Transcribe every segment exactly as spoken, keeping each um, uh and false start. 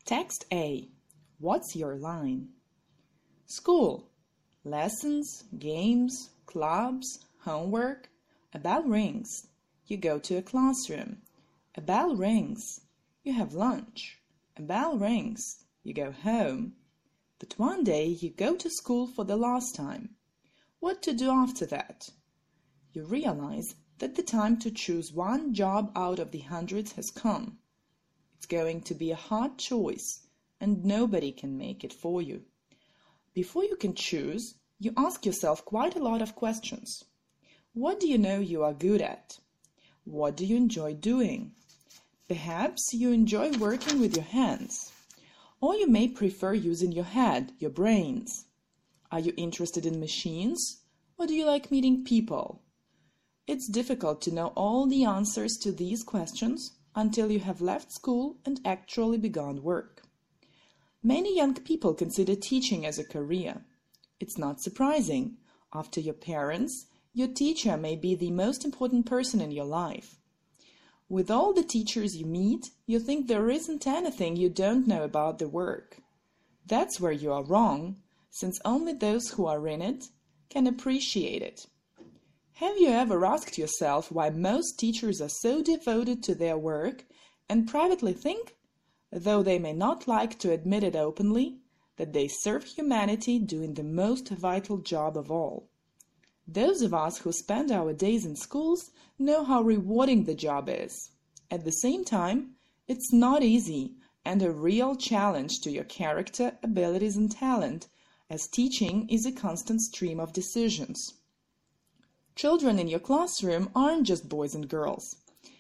Text A. What's your line? School. Lessons, games, clubs, homework. A bell rings. You go to a classroom. A bell rings. You have lunch. A bell rings. You go home. But one day you go to school for the last time. What to do after that? You realize that the time to choose one job out of the hundreds has come. It's going to be a hard choice, and nobody can make it for you. Before you can choose, you ask yourself quite a lot of questions. What do you know you are good at? What do you enjoy doing? Perhaps you enjoy working with your hands. Or you may prefer using your head, your brains. Are you interested in machines? Or do you like meeting people? It's difficult to know all the answers to these questions until you have left school and actually begun work. Many young people consider teaching as a career. It's not surprising. After your parents, your teacher may be the most important person in your life. With all the teachers you meet, you think there isn't anything you don't know about the work. That's where you are wrong, since only those who are in it can appreciate it. Have you ever asked yourself why most teachers are so devoted to their work and privately think, though they may not like to admit it openly, that they serve humanity doing the most vital job of all? Those of us who spend our days in schools know how rewarding the job is. At the same time, it's not easy and a real challenge to your character, abilities, and talent, as teaching is a constant stream of decisions. Children in your classroom aren't just boys and girls.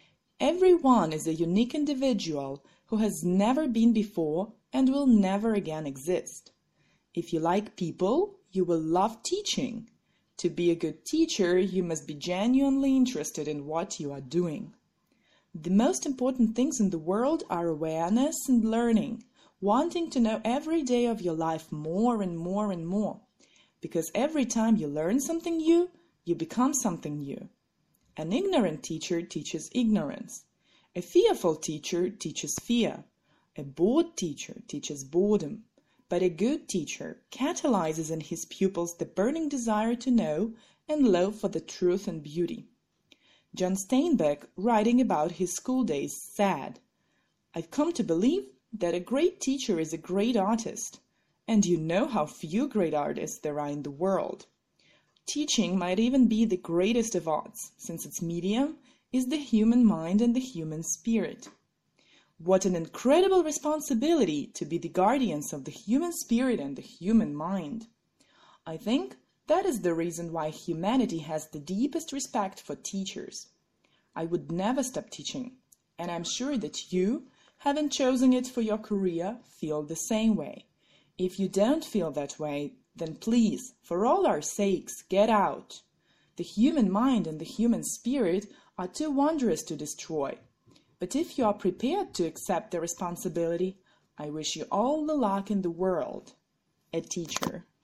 Everyone is a unique individual who has never been before and will never again exist. If you like people, you will love teaching. To be a good teacher, you must be genuinely interested in what you are doing. The most important things in the world are awareness and learning, wanting to know every day of your life more and more and more. Because every time you learn something new, you become something new. An ignorant teacher teaches ignorance. A fearful teacher teaches fear. A bored teacher teaches boredom. But a good teacher catalyzes in his pupils the burning desire to know and love for the truth and beauty. John Steinbeck, writing about his school days, said, "I've come to believe that a great teacher is a great artist, and you know how few great artists there are in the world. Teaching might even be the greatest of arts, since its medium is the human mind and the human spirit. What an incredible responsibility to be the guardians of the human spirit and the human mind. I think that is the reason why humanity has the deepest respect for teachers. I would never stop teaching, and I'm sure that you, having chosen it for your career, feel the same way. If you don't feel that way, then please, for all our sakes, get out. The human mind and the human spirit are too wondrous to destroy. But if you are prepared to accept the responsibility, I wish you all the luck in the world." A teacher.